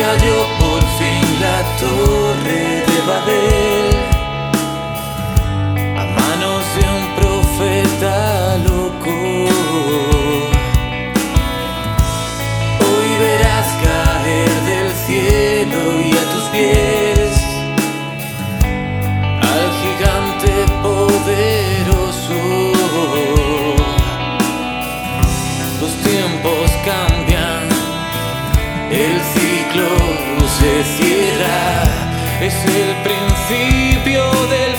cayó por fin la torre de Babel a manos de un profeta loco. Hoy verás caer del cielo y a tus pies al gigante poderoso. Los tiempos cambian, el ciclo se cierra, es el principio del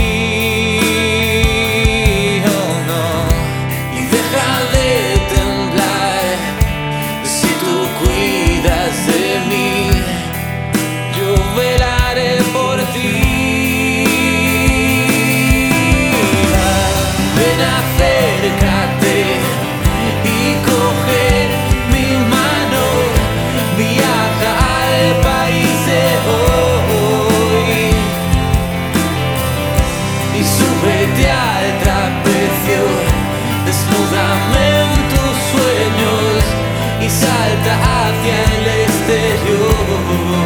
fin. Oh, no. Y deja de temblar si tú cuidas de mí, yo velaré por ti. Ven, acércate y coge mi mano, viaja al país de hoy y súbete al trapecio, desnúdame en tus sueños y salta hacia el exterior.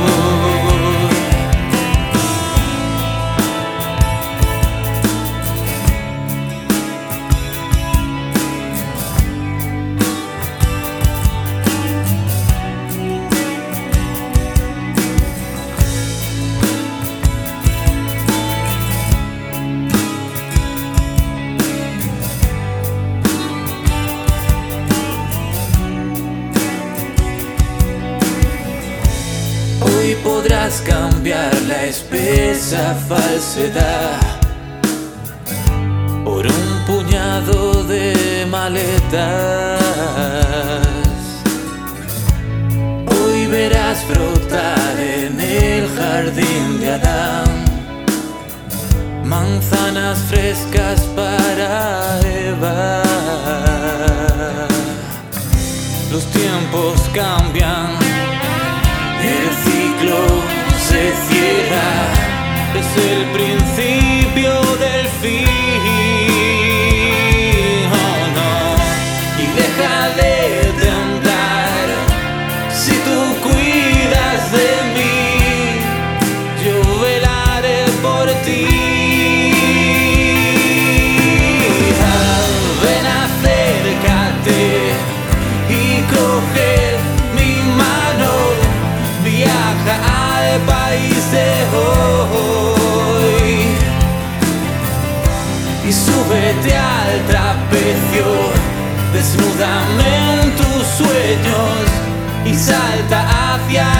Hoy podrás cambiar la espesa falsedad por un puñado de maletas. Hoy verás brotar en el jardín de Adán manzanas frescas para Eva. Los tiempos cambian, el ciclo se cierra, es el principio del fin. Oh, no. Y deja de temblar si tú cuidas de mí, yo velaré por ti. Ven, acércate y coge mi mano, viaja al país de hoy y súbete al trapecio, desnúdame en tus sueños y salta hacia